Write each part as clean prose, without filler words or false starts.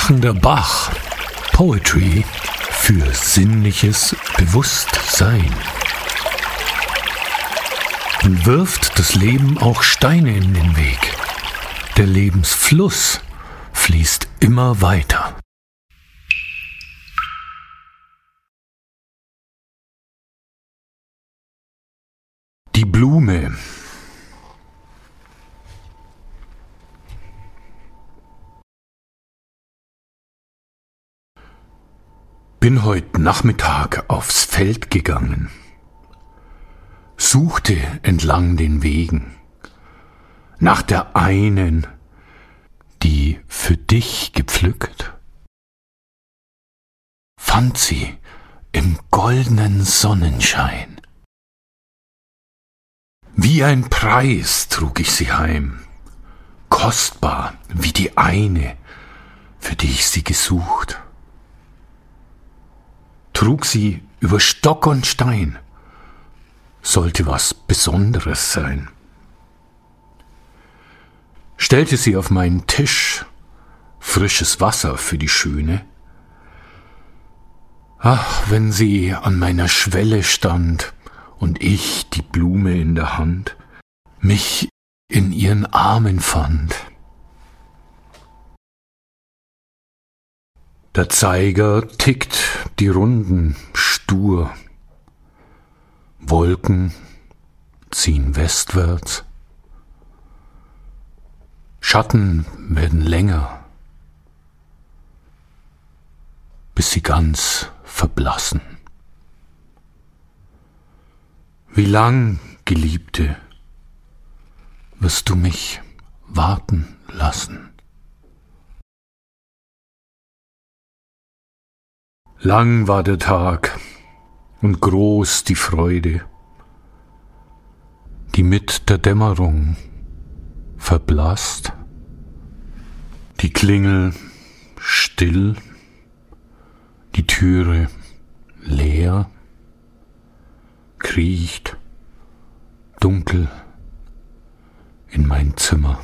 krachender Bach. Poetry für sinnliches Bewusstsein. Und wirft das Leben auch Steine in den Weg. Der Lebensfluss fließt immer weiter. Die Blume. Bin heute Nachmittag aufs Feld gegangen, suchte entlang den Wegen nach der einen, die für dich gepflückt, fand sie im goldenen Sonnenschein. Wie ein Preis trug ich sie heim, kostbar wie die eine, für die ich sie gesucht. Trug sie über Stock und Stein, sollte was Besonderes sein. Stellte sie auf meinen Tisch, frisches Wasser für die Schöne. Ach, wenn sie an meiner Schwelle stand und ich, die Blume in der Hand, mich in ihren Armen fand. Der Zeiger tickt die Runden stur. Wolken ziehen westwärts. Schatten werden länger, bis sie ganz verblassen. Wie lang, Geliebte, wirst du mich warten lassen? Lang war der Tag und groß die Freude, die mit der Dämmerung verblasst, die Klingel still, die Türe leer, kriecht dunkel in mein Zimmer.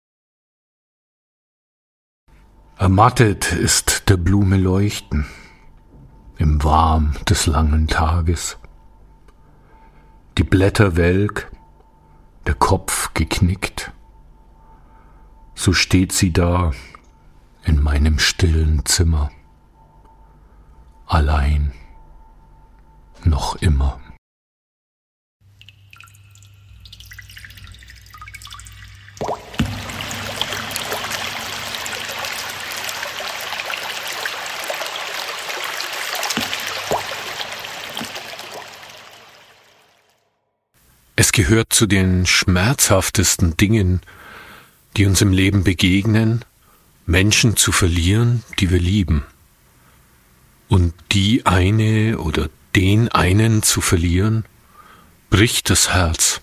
Ermattet ist der Blume Leuchten im Warm des langen Tages. Die Blätter welk, der Kopf geknickt, so steht sie da in meinem stillen Zimmer, allein, noch immer. Es gehört zu den schmerzhaftesten Dingen, die uns im Leben begegnen, Menschen zu verlieren, die wir lieben. Und die eine oder den einen zu verlieren, bricht das Herz.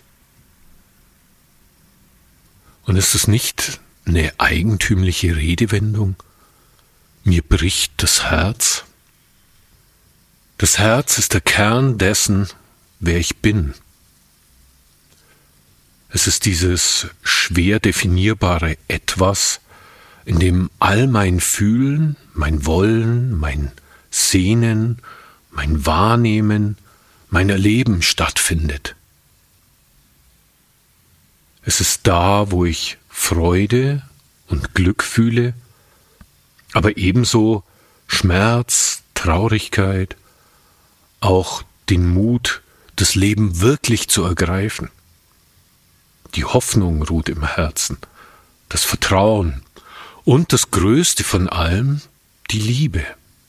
Und ist es nicht eine eigentümliche Redewendung? Mir bricht das Herz. Das Herz ist der Kern dessen, wer ich bin. Es ist dieses schwer definierbare Etwas, in dem all mein Fühlen, mein Wollen, mein Sehnen, mein Wahrnehmen, mein Erleben stattfindet. Es ist da, wo ich Freude und Glück fühle, aber ebenso Schmerz, Traurigkeit, auch den Mut, das Leben wirklich zu ergreifen. Die Hoffnung ruht im Herzen, das Vertrauen und das Größte von allem, die Liebe.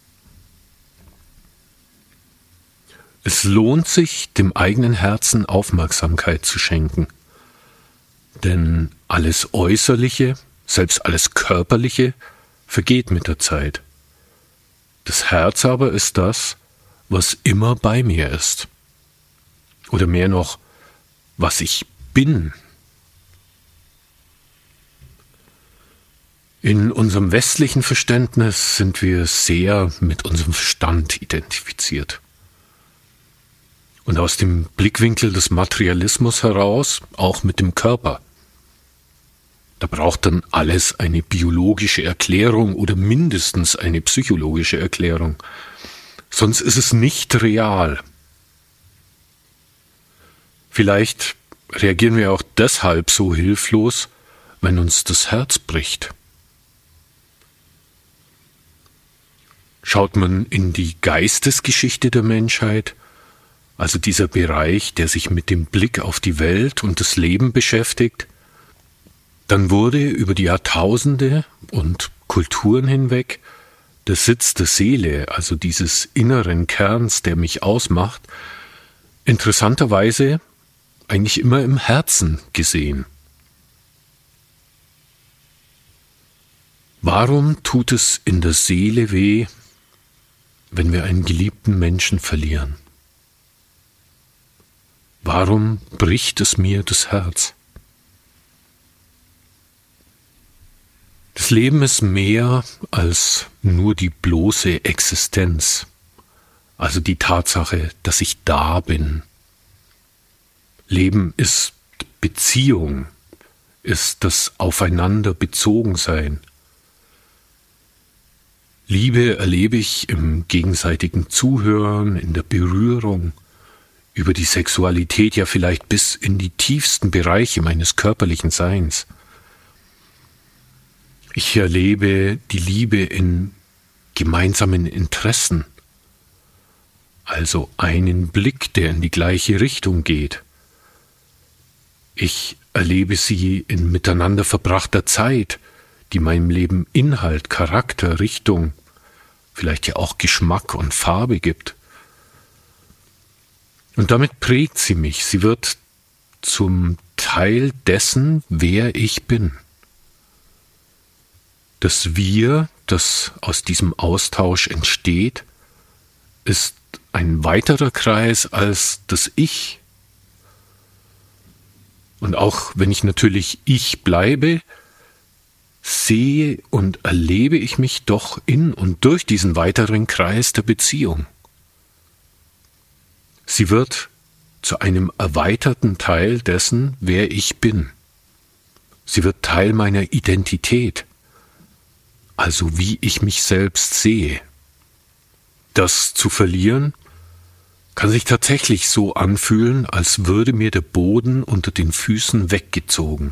Es lohnt sich, dem eigenen Herzen Aufmerksamkeit zu schenken, denn alles Äußerliche, selbst alles Körperliche, vergeht mit der Zeit. Das Herz aber ist das, was immer bei mir ist. Oder mehr noch, was ich bin. In unserem westlichen Verständnis sind wir sehr mit unserem Verstand identifiziert. Und aus dem Blickwinkel des Materialismus heraus auch mit dem Körper. Da braucht dann alles eine biologische Erklärung oder mindestens eine psychologische Erklärung. Sonst ist es nicht real. Vielleicht reagieren wir auch deshalb so hilflos, wenn uns das Herz bricht. Schaut man in die Geistesgeschichte der Menschheit, also dieser Bereich, der sich mit dem Blick auf die Welt und das Leben beschäftigt, dann wurde über die Jahrtausende und Kulturen hinweg der Sitz der Seele, also dieses inneren Kerns, der mich ausmacht, interessanterweise eigentlich immer im Herzen gesehen. Warum tut es in der Seele weh, wenn wir einen geliebten Menschen verlieren? Warum bricht es mir das Herz? Das Leben ist mehr als nur die bloße Existenz, also die Tatsache, dass ich da bin. Leben ist Beziehung, ist das Aufeinander-Bezogen-Sein. Liebe erlebe ich im gegenseitigen Zuhören, in der Berührung, über die Sexualität ja vielleicht bis in die tiefsten Bereiche meines körperlichen Seins. Ich erlebe die Liebe in gemeinsamen Interessen, also einen Blick, der in die gleiche Richtung geht. Ich erlebe sie in miteinander verbrachter Zeit, die meinem Leben Inhalt, Charakter, Richtung, vielleicht ja auch Geschmack und Farbe gibt. Und damit prägt sie mich. Sie wird zum Teil dessen, wer ich bin. Das Wir, das aus diesem Austausch entsteht, ist ein weiterer Kreis als das Ich. Und auch wenn ich natürlich ich bleibe, sehe und erlebe ich mich doch in und durch diesen weiteren Kreis der Beziehung. Sie wird zu einem erweiterten Teil dessen, wer ich bin. Sie wird Teil meiner Identität, also wie ich mich selbst sehe. Das zu verlieren, kann sich tatsächlich so anfühlen, als würde mir der Boden unter den Füßen weggezogen.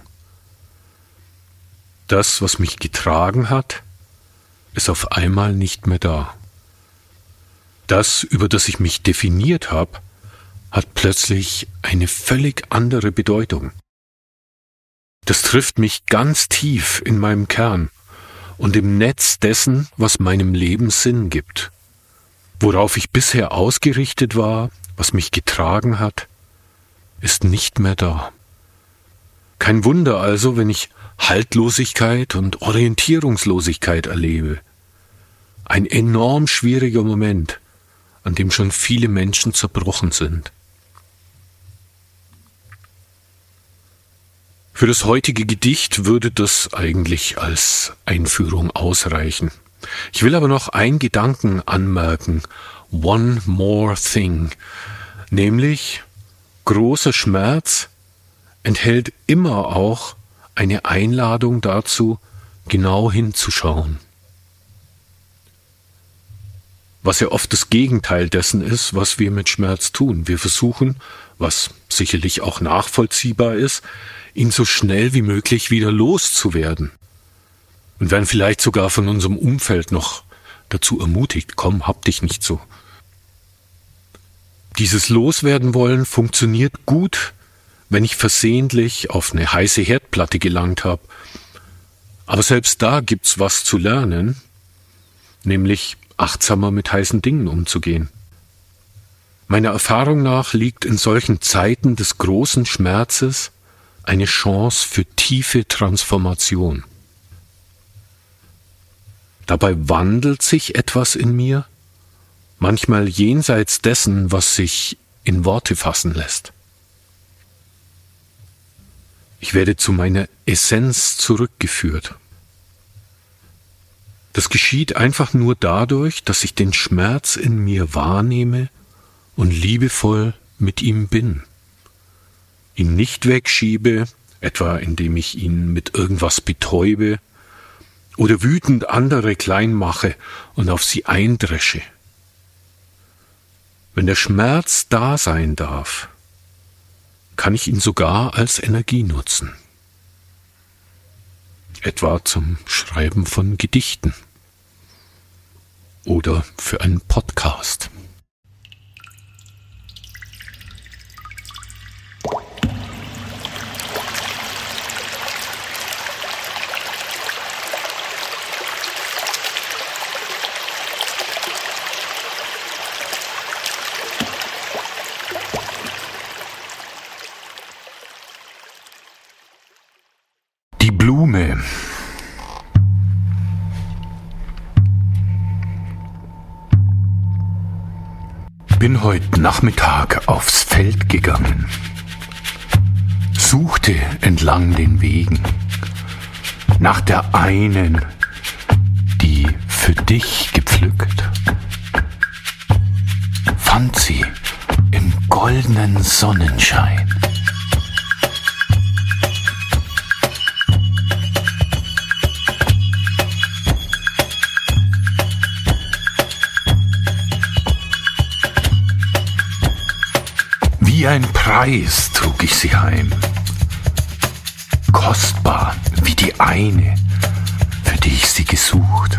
Das, was mich getragen hat, ist auf einmal nicht mehr da. Das, über das ich mich definiert habe, hat plötzlich eine völlig andere Bedeutung. Das trifft mich ganz tief in meinem Kern und im Netz dessen, was meinem Leben Sinn gibt. Worauf ich bisher ausgerichtet war, was mich getragen hat, ist nicht mehr da. Kein Wunder also, wenn ich Haltlosigkeit und Orientierungslosigkeit erlebe. Ein enorm schwieriger Moment, an dem schon viele Menschen zerbrochen sind. Für das heutige Gedicht würde das eigentlich als Einführung ausreichen. Ich will aber noch einen Gedanken anmerken, one more thing, nämlich großer Schmerz enthält immer auch eine Einladung dazu, genau hinzuschauen. Was ja oft das Gegenteil dessen ist, was wir mit Schmerz tun. Wir versuchen, was sicherlich auch nachvollziehbar ist, ihn so schnell wie möglich wieder loszuwerden. Und werden vielleicht sogar von unserem Umfeld noch dazu ermutigt, komm, hab dich nicht so. Dieses Loswerden wollen funktioniert gut, wenn ich versehentlich auf eine heiße Herdplatte gelangt habe. Aber selbst da gibt's was zu lernen, nämlich achtsamer mit heißen Dingen umzugehen. Meiner Erfahrung nach liegt in solchen Zeiten des großen Schmerzes eine Chance für tiefe Transformation. Dabei wandelt sich etwas in mir, manchmal jenseits dessen, was sich in Worte fassen lässt. Ich werde zu meiner Essenz zurückgeführt. Das geschieht einfach nur dadurch, dass ich den Schmerz in mir wahrnehme und liebevoll mit ihm bin. Ihn nicht wegschiebe, etwa indem ich ihn mit irgendwas betäube oder wütend andere klein mache und auf sie eindresche. Wenn der Schmerz da sein darf, kann ich ihn sogar als Energie nutzen. Etwa zum Schreiben von Gedichten oder für einen Podcast. Die Blume. Bin heute Nachmittag aufs Feld gegangen, suchte entlang den Wegen nach der einen, die für dich gepflückt, fand sie im goldenen Sonnenschein. Wie ein Preis trug ich sie heim, kostbar wie die eine, für die ich sie gesucht.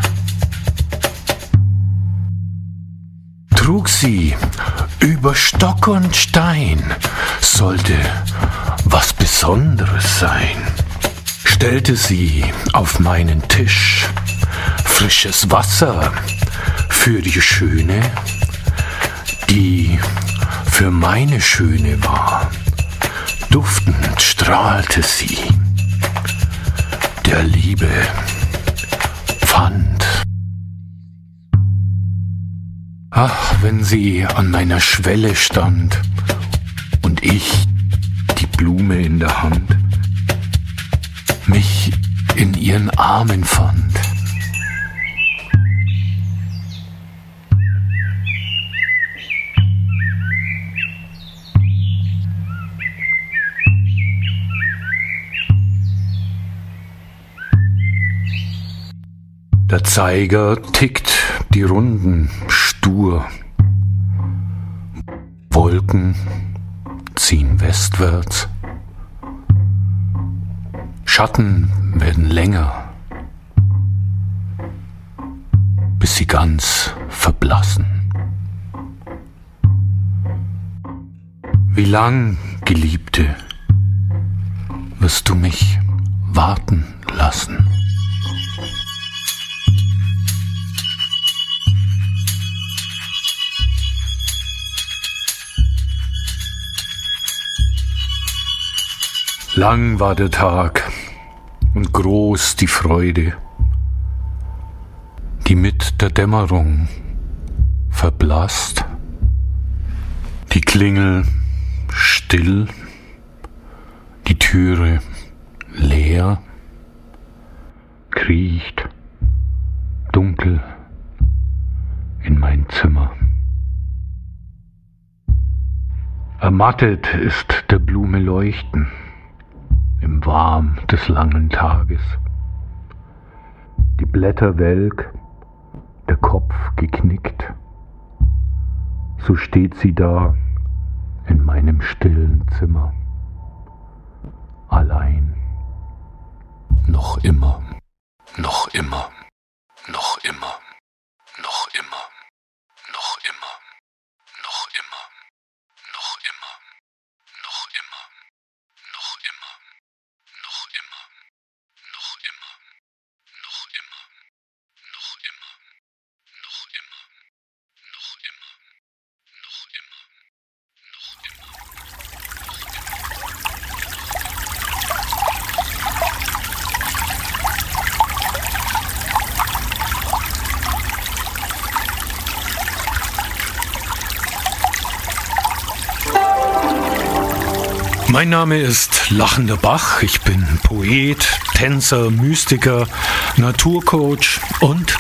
Trug sie über Stock und Stein, sollte was Besonderes sein. Stellte sie auf meinen Tisch, frisches Wasser für die Schöne, die für meine Schöne war. Duftend strahlte sie, der Liebe Pfand. Ach, wenn sie an meiner Schwelle stand und ich, die Blume in der Hand, mich in ihren Armen fand. Der Zeiger tickt die Runden stur. Wolken ziehen westwärts. Schatten werden länger, bis sie ganz verblassen. Wie lang, Geliebte, wirst du mich warten lassen? Lang war der Tag und groß die Freude, die mit der Dämmerung verblasst, die Klingel still, die Türe leer, kriecht dunkel in mein Zimmer. Ermattet ist der Blume Leuchten im Warm des langen Tages. Die Blätter welk, der Kopf geknickt, so steht sie da in meinem stillen Zimmer, allein, noch immer, noch immer, noch immer, noch immer, noch immer, noch immer, noch immer, noch immer, noch immer. Noch immer, noch immer, noch immer, noch immer, noch immer, noch immer, noch immer, noch immer. Mein Name ist Lachender Bach, ich bin Poet, Tänzer, Mystiker, Naturcoach und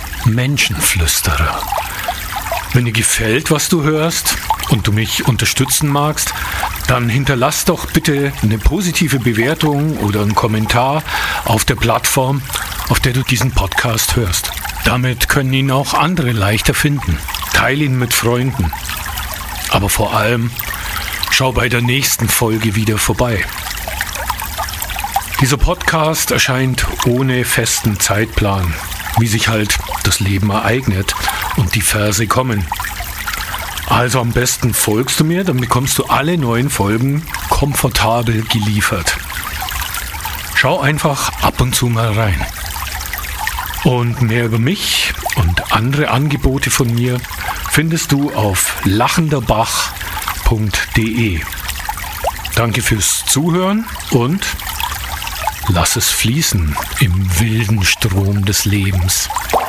Menschenflüsterer. Wenn dir gefällt, was du hörst und du mich unterstützen magst, dann hinterlass doch bitte eine positive Bewertung oder einen Kommentar auf der Plattform, auf der du diesen Podcast hörst. Damit können ihn auch andere leichter finden. Teile ihn mit Freunden. Aber vor allem, schau bei der nächsten Folge wieder vorbei. Dieser Podcast erscheint ohne festen Zeitplan, wie sich halt das Leben ereignet und die Verse kommen. Also am besten folgst du mir, dann bekommst du alle neuen Folgen komfortabel geliefert. Schau einfach ab und zu mal rein. Und mehr über mich und andere Angebote von mir findest du auf lachenderbach.de. Danke fürs Zuhören und lass es fließen im wilden Strom des Lebens.